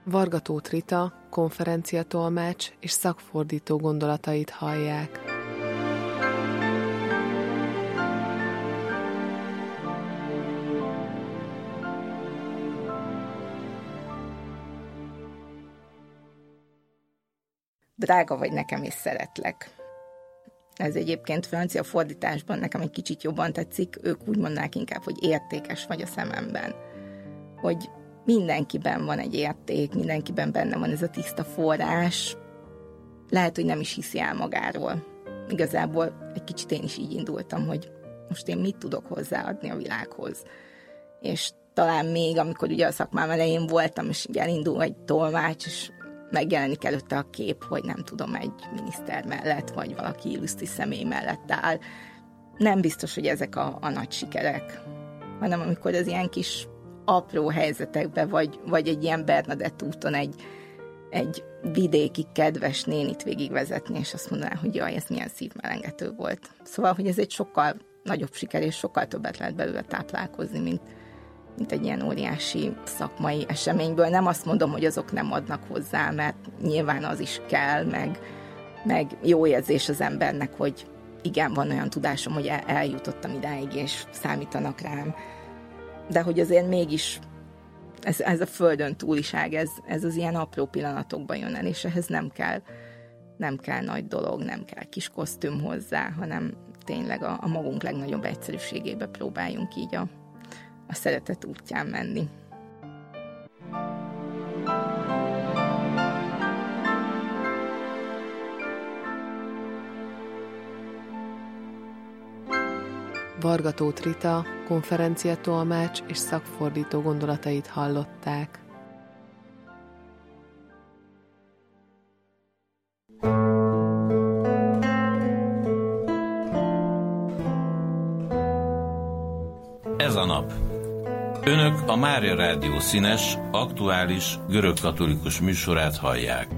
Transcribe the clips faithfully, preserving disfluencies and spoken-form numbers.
Varga Tóth Rita, konferenciatolmács és szakfordító gondolatait hallják. Drága vagy nekem, és szeretlek. Ez egyébként francia fordításban nekem egy kicsit jobban tetszik, ők úgy mondnák inkább, hogy értékes vagy a szememben. Hogy mindenkiben van egy érték, mindenkiben benne van ez a tiszta forrás. Lehet, hogy nem is hiszi el magáról. Igazából egy kicsit én is így indultam, hogy most én mit tudok hozzáadni a világhoz. És talán még, amikor ugye a szakmám elején voltam, és ugye elindul egy tolmács, és megjelenik előtte a kép, hogy nem tudom, egy miniszter mellett, vagy valaki illusztris személy mellett áll. Nem biztos, hogy ezek a, a nagy sikerek, hanem amikor az ilyen kis apró helyzetekbe, vagy, vagy egy ilyen Bernadett úton egy, egy vidéki kedves nénit végigvezetni, és azt mondaná, hogy jaj, ez milyen szívmelengető volt. Szóval, hogy ez egy sokkal nagyobb siker, és sokkal többet lehet belőle táplálkozni, mint, mint egy ilyen óriási szakmai eseményből. Nem azt mondom, hogy azok nem adnak hozzá, mert nyilván az is kell, meg, meg jó érzés az embernek, hogy igen, van olyan tudásom, hogy el, eljutottam idáig, és számítanak rám. De hogy azért mégis ez, ez a földön túliság, ez, ez az ilyen apró pillanatokban jön el, és ehhez nem kell, nem kell nagy dolog, nem kell kis kosztüm hozzá, hanem tényleg a, a magunk legnagyobb egyszerűségébe próbáljunk így a, a szeretet útján menni. Varga Tóth Rita, konferenciatolmács és szakfordító gondolatait hallották. Ez a nap. Önök a Mária Rádió színes, aktuális, görögkatolikus műsorát hallják.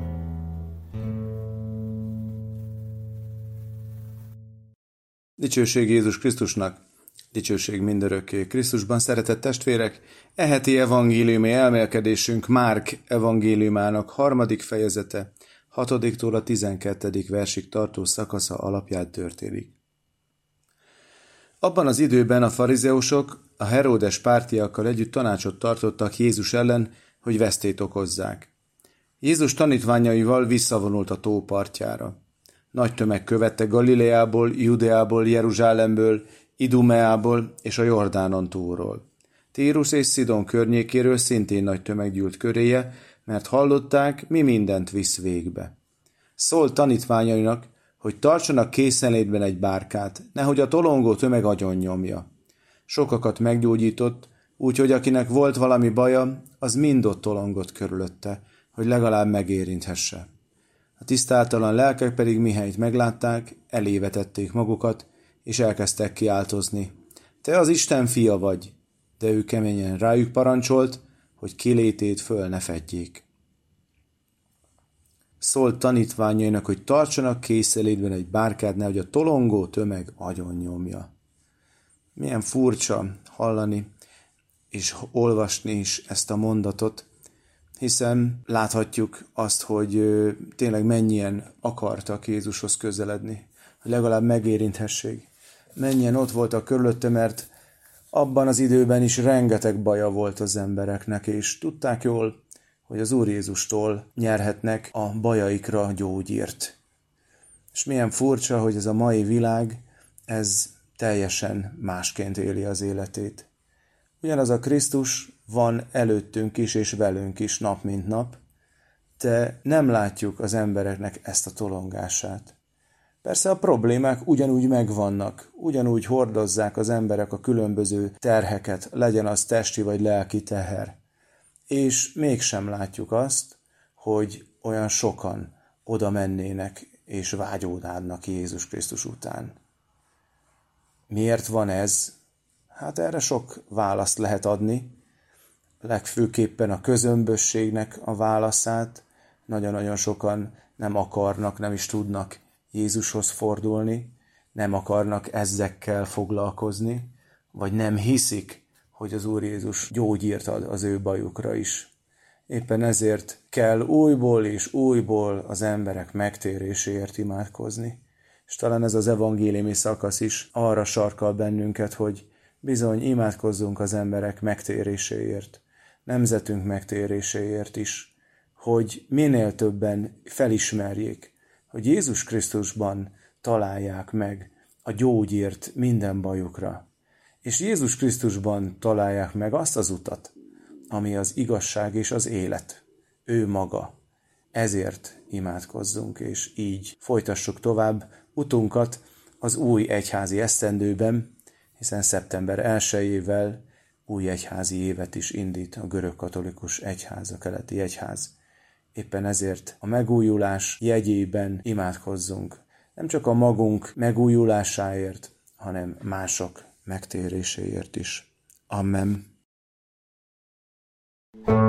Dicsőség Jézus Krisztusnak, dicsőség mindörökké Krisztusban, szeretett testvérek! E heti evangéliumi elmélkedésünk Márk evangéliumának harmadik fejezete, hatodiktól a tizenkettedik versig tartó szakasza alapján történik. Abban az időben a farizeusok a Heródes pártiakkal együtt tanácsot tartottak Jézus ellen, hogy vesztét okozzák. Jézus tanítványaival visszavonult a tó partjára. Nagy tömeg követte Galileából, Judeából, Jeruzsálemből, Idumeából és a Jordánon túlról. Tírus és Szidon környékéről szintén nagy tömeg gyűlt köréje, mert hallották, mi mindent visz végbe. Szólt tanítványainak, hogy tartsanak készenlétben egy bárkát, nehogy a tolongó tömeg agyon nyomja. Sokakat meggyógyított, úgyhogy akinek volt valami baja, az mind ott tolongott körülötte, hogy legalább megérinthesse. A tisztátalan lelkek pedig mihelyt meglátták, elévetették magukat, és elkezdtek kiáltozni. Te az Isten fia vagy, de ő keményen rájuk parancsolt, hogy kilétét föl ne fedjék. Szólt tanítványainak, hogy tartsanak készelétben egy bárkát, nehogy a tolongó tömeg agyon nyomja. Milyen furcsa hallani és olvasni is ezt a mondatot, hiszen láthatjuk azt, hogy tényleg mennyien akartak Jézushoz közeledni, hogy legalább megérinthessék. Mennyien ott voltak körülötte, mert abban az időben is rengeteg baja volt az embereknek, és tudták jól, hogy az Úr Jézustól nyerhetnek a bajaikra gyógyírt. És milyen furcsa, hogy ez a mai világ, ez teljesen másként éli az életét. Ugyanaz a Krisztus van előttünk is és velünk is nap mint nap, de nem látjuk az embereknek ezt a tolongását. Persze a problémák ugyanúgy megvannak, ugyanúgy hordozzák az emberek a különböző terheket, legyen az testi vagy lelki teher. És mégsem látjuk azt, hogy olyan sokan oda mennének és vágyódnának Jézus Krisztus után. Miért van ez? Hát erre sok választ lehet adni, legfőképpen a közömbösségnek a válaszát. Nagyon-nagyon sokan nem akarnak, nem is tudnak Jézushoz fordulni, nem akarnak ezekkel foglalkozni, vagy nem hiszik, hogy az Úr Jézus gyógyírt ad az ő bajukra is. Éppen ezért kell újból és újból az emberek megtéréséért imádkozni. És talán ez az evangéliumi szakasz is arra sarkal bennünket, hogy bizony imádkozzunk az emberek megtéréséért, nemzetünk megtéréséért is, hogy minél többen felismerjék, hogy Jézus Krisztusban találják meg a gyógyírt minden bajukra, és Jézus Krisztusban találják meg azt az utat, ami az igazság és az élet. Ő maga. Ezért imádkozzunk, és így folytassuk tovább utunkat az új egyházi esztendőben, hiszen szeptember elsejével új egyházi évet is indít a görögkatolikus egyház, a keleti egyház. Éppen ezért a megújulás jegyében imádkozzunk, nem csak a magunk megújulásáért, hanem mások megtéréséért is. Amen.